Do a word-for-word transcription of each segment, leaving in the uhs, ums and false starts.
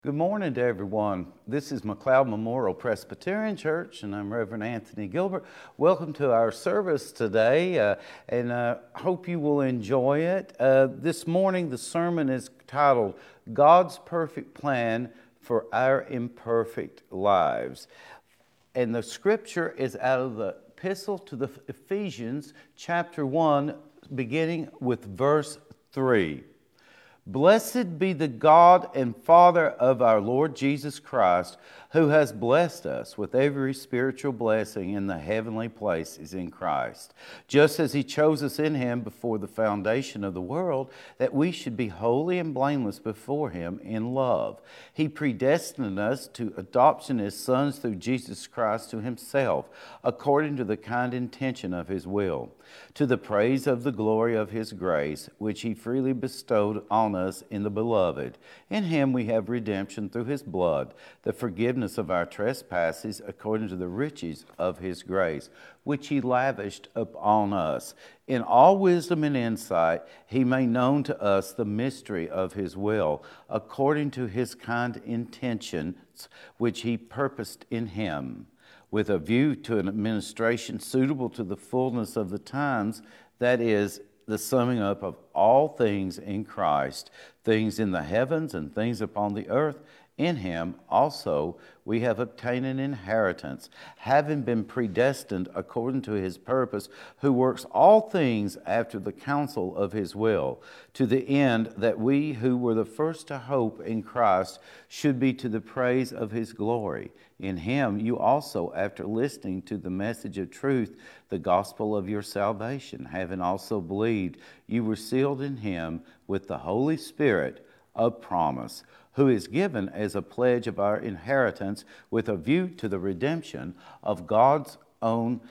Good morning to everyone. This is McLeod Memorial Presbyterian Church, and I'm Reverend Anthony Gilbert. Welcome to our service today, uh, and I uh, hope you will enjoy it. Uh, this morning, the sermon is titled, God's Perfect Plan for Our Imperfect Lives. And the scripture is out of the Epistle to the Ephesians, chapter one, beginning with verse three. Blessed be the God and Father of our Lord Jesus Christ, who has blessed us with every spiritual blessing in the heavenly places in Christ, just as He chose us in Him before the foundation of the world, that we should be holy and blameless before Him in love. He predestined us to adoption as sons through Jesus Christ to Himself, according to the kind intention of His will, to the praise of the glory of His grace, which He freely bestowed on us in the Beloved. In Him we have redemption through His blood, the forgiveness of our trespasses, according to the riches of His grace, which He lavished upon us. In all wisdom and insight, He made known to us the mystery of His will, according to His kind intentions, which He purposed in Him, with a view to an administration suitable to the fullness of the times, that is, the summing up of all things in Christ, things in the heavens and things upon the earth. In Him also we have obtained an inheritance, having been predestined according to His purpose, who works all things after the counsel of His will, to the end that we who were the first to hope in Christ should be to the praise of His glory. In Him you also, after listening to the message of truth, the gospel of your salvation, having also believed, you were sealed in Him with the Holy Spirit of promise, who is given as a pledge of our inheritance, with a view to the redemption of God's own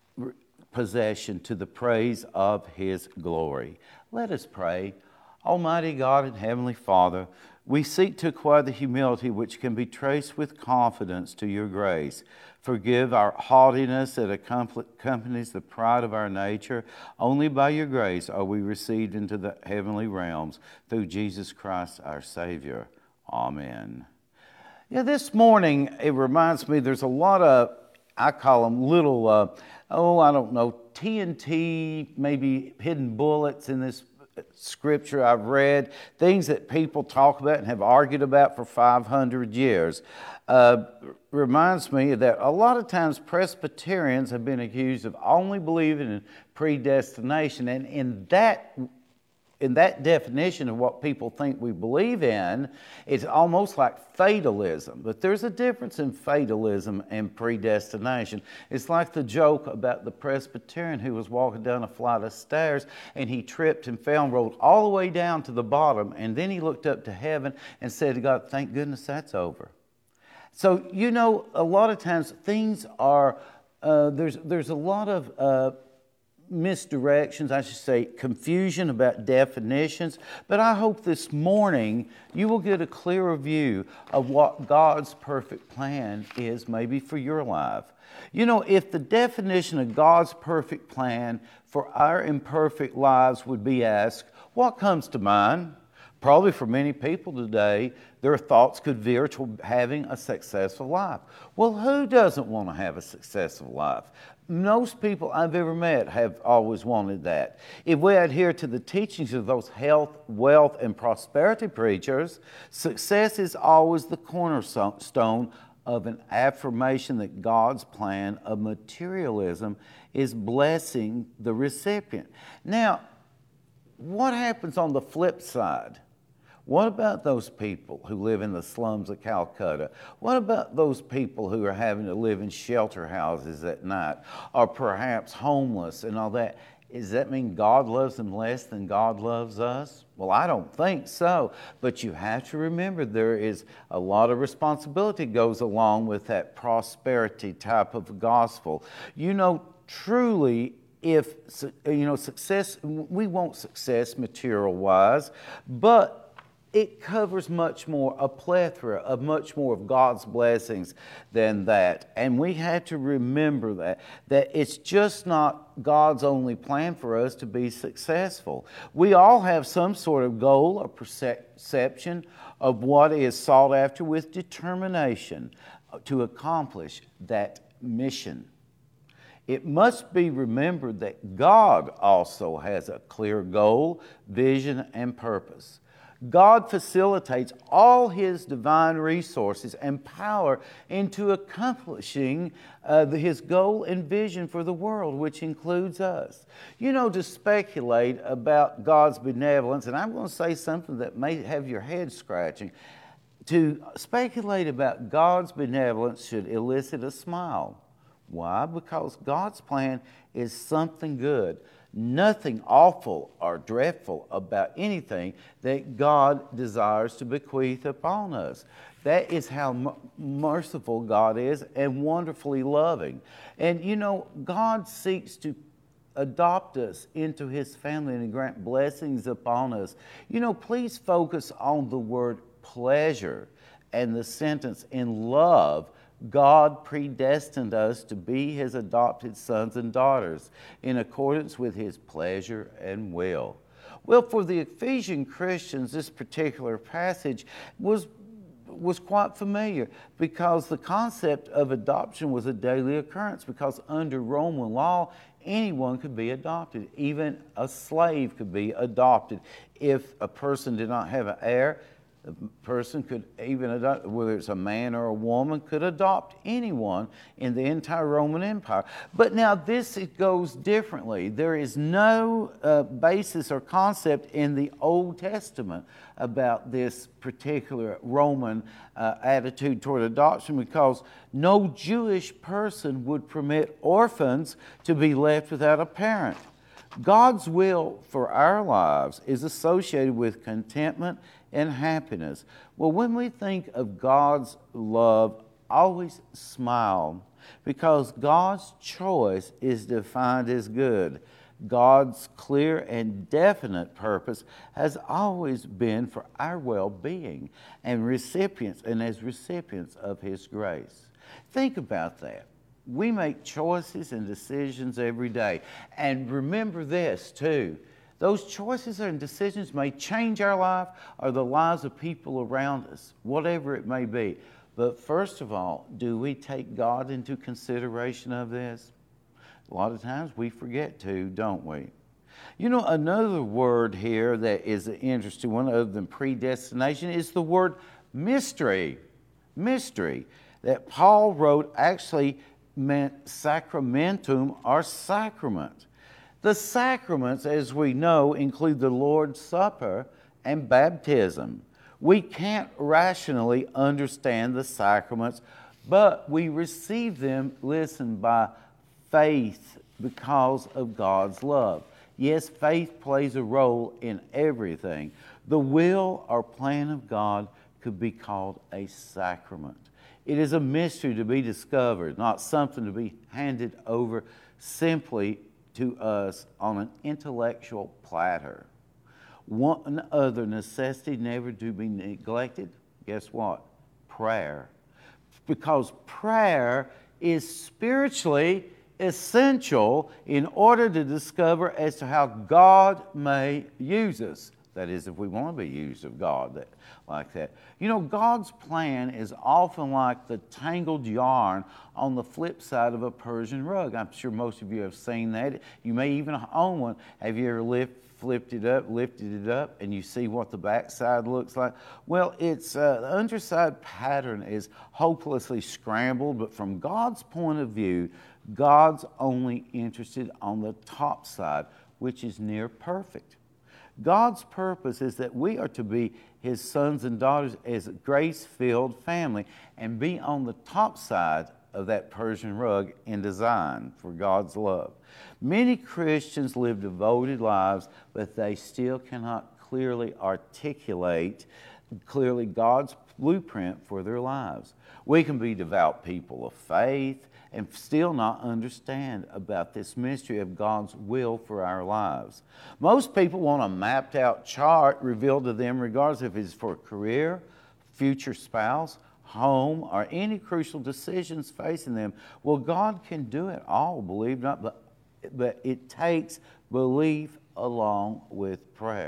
possession, to the praise of His glory. Let us pray. Almighty God and Heavenly Father, we seek to acquire the humility which can be traced with confidence to your grace. Forgive our haughtiness that accompanies the pride of our nature. Only by your grace are we received into the heavenly realms, through Jesus Christ our Savior. Amen. Yeah, this morning it reminds me there's a lot of, I call them little, uh, oh, I don't know, T N T, maybe hidden bullets in this scripture I've read, things that people talk about and have argued about for five hundred years. Uh, reminds me that a lot of times Presbyterians have been accused of only believing in predestination, and in that in that definition of what people think we believe in, it's almost like fatalism. But there's a difference in fatalism and predestination. It's like the joke about the Presbyterian who was walking down a flight of stairs and he tripped and fell and rolled all the way down to the bottom, and then he looked up to heaven and said to God, thank goodness that's over. So, you know, a lot of times things are, uh, there's, there's a lot of uh, misdirections, I should say, confusion about definitions. But I hope this morning you will get a clearer view of what God's perfect plan is maybe for your life. You know, if the definition of God's perfect plan for our imperfect lives would be asked, what comes to mind? Probably for many people today, their thoughts could veer to having a successful life. Well, who doesn't want to have a successful life? Most people I've ever met have always wanted that. If we adhere to the teachings of those health, wealth, and prosperity preachers, success is always the cornerstone of an affirmation that God's plan of materialism is blessing the recipient. Now, what happens on the flip side? What about those people who live in the slums of Calcutta? What about those people who are having to live in shelter houses at night, or perhaps homeless and all that? Does that mean God loves them less than God loves us? Well, I don't think so. But you have to remember there is a lot of responsibility goes along with that prosperity type of gospel. You know, truly, if, you know, success, we want success material-wise, but it covers much more, a plethora of much more of God's blessings than that. And we have to remember that, that it's just not God's only plan for us to be successful. We all have some sort of goal or perception of what is sought after with determination to accomplish that mission. It must be remembered that God also has a clear goal, vision, and purpose. God facilitates all His divine resources and power into accomplishing uh, the, His goal and vision for the world, which includes us. You know, to speculate about God's benevolence, and I'm going to say something that may have your head scratching, to speculate about God's benevolence should elicit a smile. Why? Because God's plan is something good. Nothing awful or dreadful about anything that God desires to bequeath upon us. That is how m- merciful God is and wonderfully loving. And you know, God seeks to adopt us into His family and grant blessings upon us. You know, please focus on the word pleasure and the sentence, in love, God predestined us to be His adopted sons and daughters in accordance with His pleasure and will. Well, for the Ephesian Christians, this particular passage was, was quite familiar because the concept of adoption was a daily occurrence, because under Roman law, anyone could be adopted. Even a slave could be adopted. If a person did not have an heir, a person could even adopt, whether it's a man or a woman, could adopt anyone in the entire Roman Empire. But now this, it goes differently. There is no uh, basis or concept in the Old Testament about this particular Roman uh, attitude toward adoption, because no Jewish person would permit orphans to be left without a parent. God's will for our lives is associated with contentment and happiness. Well, when we think of God's love, always smile, because God's choice is defined as good. God's clear and definite purpose has always been for our well-being and recipients and as recipients of His grace. Think about that. We make choices and decisions every day. And remember this too. Those choices and decisions may change our life or the lives of people around us, whatever it may be. But first of all, do we take God into consideration of this? A lot of times we forget to, don't we? You know, another word here that is an interesting one other than predestination is the word mystery. Mystery. That Paul wrote actually meant sacramentum or sacrament. The sacraments, as we know, include the Lord's Supper and baptism. We can't rationally understand the sacraments, but we receive them, listen, by faith because of God's love. Yes, faith plays a role in everything. The will or plan of God could be called a sacrament. It is a mystery to be discovered, not something to be handed over simply to us on an intellectual platter. One other necessity never to be neglected, guess what? Prayer. Because prayer is spiritually essential in order to discover as to how God may use us. That is, if we want to be used of God that, like that. You know, God's plan is often like the tangled yarn on the flip side of a Persian rug. I'm sure most of you have seen that. You may even own one. Have you ever lift, flipped it up, lifted it up, and you see what the back side looks like? Well, it's uh, the underside pattern is hopelessly scrambled, but from God's point of view, God's only interested on the top side, which is near perfect. God's purpose is that we are to be His sons and daughters as a grace-filled family and be on the top side of that Persian rug in design for God's love. Many Christians live devoted lives, but they still cannot clearly articulate clearly God's blueprint for their lives. We can be devout people of faith and still not understand about this mystery of God's will for our lives. Most people want a mapped out chart revealed to them regardless if it's for a career, future spouse, home, or any crucial decisions facing them. Well, God can do it all, believe it or not, but, but it takes belief along with prayer.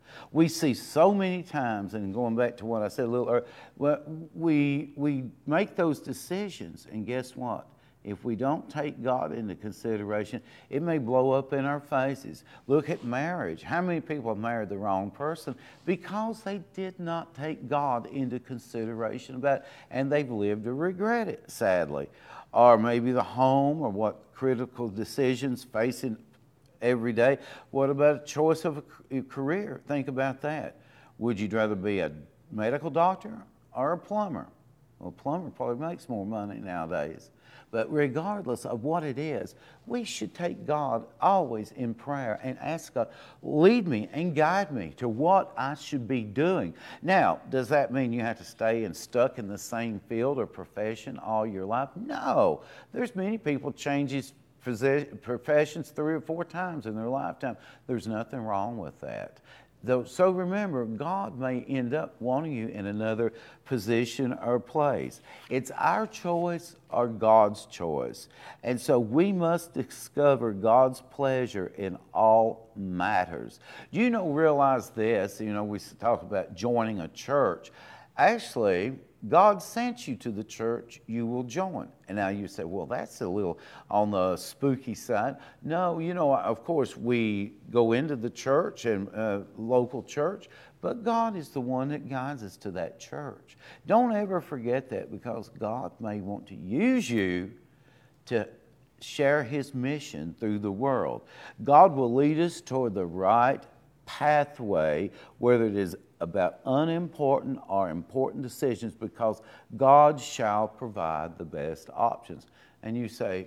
We see so many times, and going back to what I said a little earlier, well, we, we make those decisions, and guess what? If we don't take God into consideration, it may blow up in our faces. Look at marriage. How many people have married the wrong person because they did not take God into consideration about it, and they've lived to regret it, sadly. Or maybe the home, or what critical decisions facing every day. What about a choice of a career? Think about that. Would you rather be a medical doctor or a plumber? Well, a plumber probably makes more money nowadays. But regardless of what it is, we should take God always in prayer and ask God, lead me and guide me to what I should be doing. Now, does that mean you have to stay and stuck in the same field or profession all your life? No. There's many people changes professions three or four times in their lifetime. There's nothing wrong with that. Though, so remember, God may end up wanting you in another position or place. It's our choice or God's choice. And so we must discover God's pleasure in all matters. Do you know, realize this, you know, we talk about joining a church. Actually, God sent you to the church you will join. And now you say, well, that's a little on the spooky side. No, you know, of course, we go into the church and uh, local church, but God is the one that guides us to that church. Don't ever forget that, because God may want to use you to share His mission through the world. God will lead us toward the right pathway, whether it is about unimportant or important decisions, because God shall provide the best options. And you say,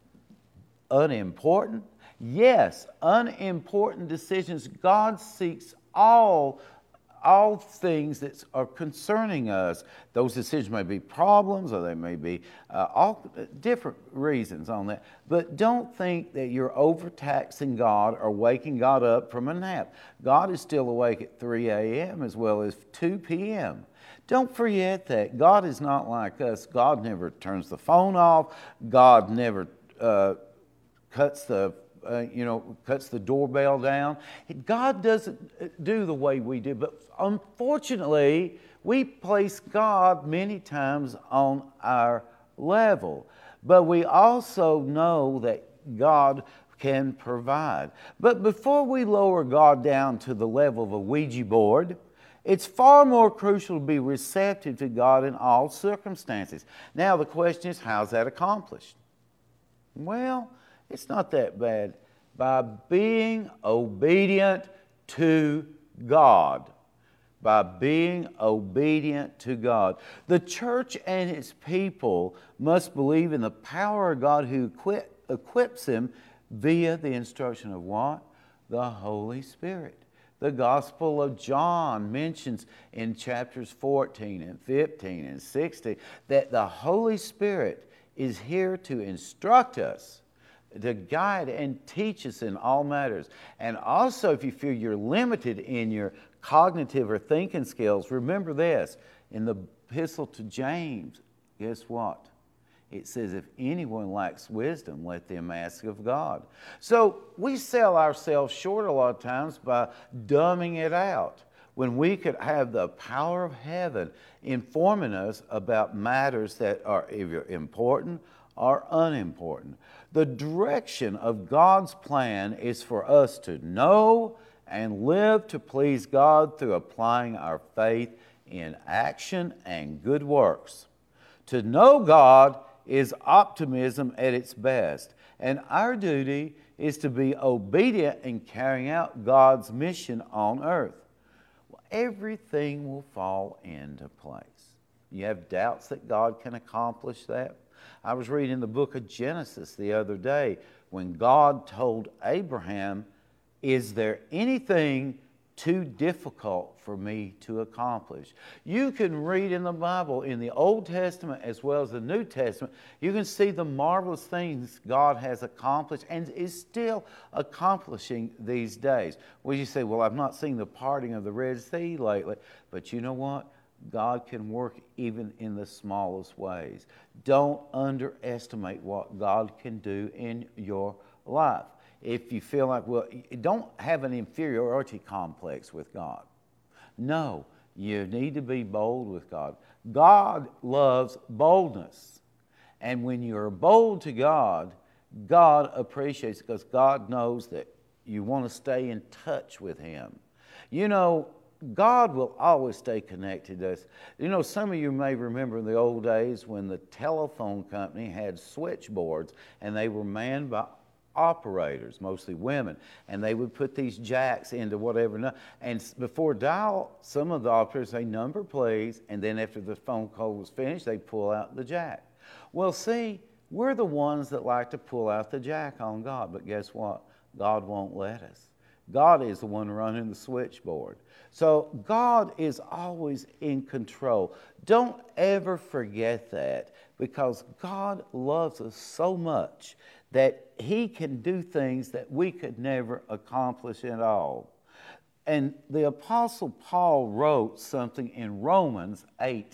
unimportant? Yes, unimportant decisions. God seeks all all things that are concerning us. Those decisions may be problems, or they may be uh, all different reasons on that. But don't think that you're overtaxing God or waking God up from a nap. God is still awake at three a.m. as well as two p.m. Don't forget that. God is not like us. God never turns the phone off. God never uh, cuts the Uh, you know, cuts the doorbell down. God doesn't do the way we do, but unfortunately, we place God many times on our level. But we also know that God can provide. But before we lower God down to the level of a Ouija board, it's far more crucial to be receptive to God in all circumstances. Now, the question is, how's that accomplished? Well, it's not that bad. By being obedient to God. By being obedient to God. The church and its people must believe in the power of God who equip, equips them via the instruction of what? The Holy Spirit. The Gospel of John mentions in chapters fourteen and fifteen and sixteen that the Holy Spirit is here to instruct us, to guide and teach us in all matters. And also, if you feel you're limited in your cognitive or thinking skills, remember this. In the epistle to James, guess what? It says, if anyone lacks wisdom, let them ask of God. So we sell ourselves short a lot of times by dumbing it out, when we could have the power of heaven informing us about matters that are either important or unimportant. The direction of God's plan is for us to know and live to please God through applying our faith in action and good works. To know God is optimism at its best, and our duty is to be obedient in carrying out God's mission on earth. Well, everything will fall into place. You have doubts that God can accomplish that? I was reading the book of Genesis the other day when God told Abraham, is there anything too difficult for me to accomplish? You can read in the Bible, in the Old Testament as well as the New Testament, you can see the marvelous things God has accomplished and is still accomplishing these days. Well, you say, well, I've not seen the parting of the Red Sea lately. But you know what? God can work even in the smallest ways. Don't underestimate what God can do in your life. if you feel like, well, don't have an inferiority complex with God. No, you need to be bold with God. God loves boldness. And when you're bold to God, God appreciates it because God knows that you want to stay in touch with Him. You know, God will always stay connected to us. You know, some of you may remember in the old days when the telephone company had switchboards and they were manned by operators, mostly women, and they would put these jacks into whatever, and before dial, some of the operators say, number please, and then after the phone call was finished, they'd pull out the jack. Well, see, we're the ones that like to pull out the jack on God, but guess what? God won't let us. God is the one running the switchboard. So God is always in control. Don't ever forget that, because God loves us so much that He can do things that we could never accomplish at all. And the Apostle Paul wrote something in Romans eight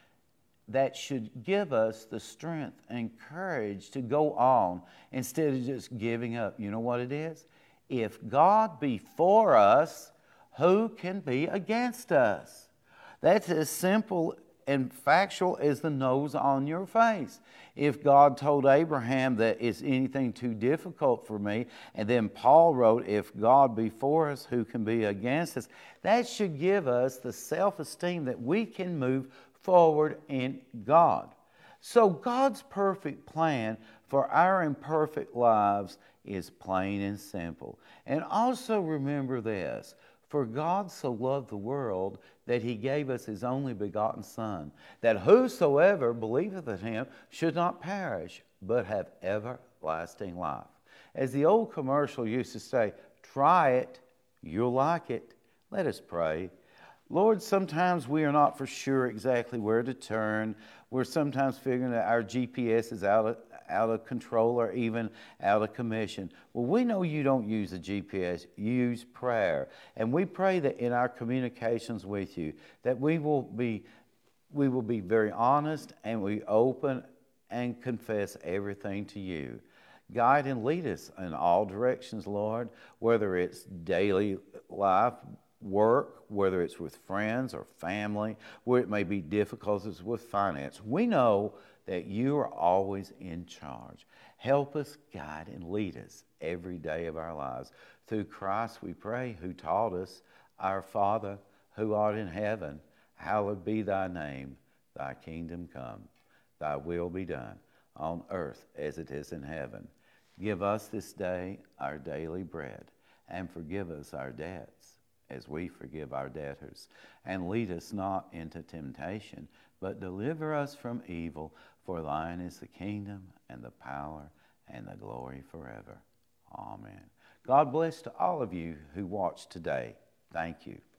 that should give us the strength and courage to go on instead of just giving up. You know what it is? If God be for us, who can be against us? That's as simple and factual as the nose on your face. If God told Abraham that is anything too difficult for me, and then Paul wrote, if God be for us, who can be against us? That should give us the self-esteem that we can move forward in God. So God's perfect plan for our imperfect lives is plain and simple. And also remember this, for God so loved the world that He gave us His only begotten Son, that whosoever believeth in Him should not perish, but have everlasting life. As the old commercial used to say, try it, you'll like it. Let us pray. Lord, sometimes we are not for sure exactly where to turn. We're sometimes figuring that our G P S is out of, out of control or even out of commission. Well, we know you don't use the G P S. You use prayer. And we pray that in our communications with you, that we will be, we will be very honest and we open and confess everything to you. Guide and lead us in all directions, Lord, whether it's daily life, work, whether it's with friends or family, where it may be difficulties with finance. We know that you are always in charge. Help us, guide, and lead us every day of our lives. Through Christ we pray, who taught us, our Father, who art in heaven, hallowed be thy name. Thy kingdom come. Thy will be done on earth as it is in heaven. Give us this day our daily bread, and forgive us our debts, as we forgive our debtors. And lead us not into temptation, but deliver us from evil. For thine is the kingdom, and the power, and the glory forever. Amen. God bless to all of you who watched today. Thank you.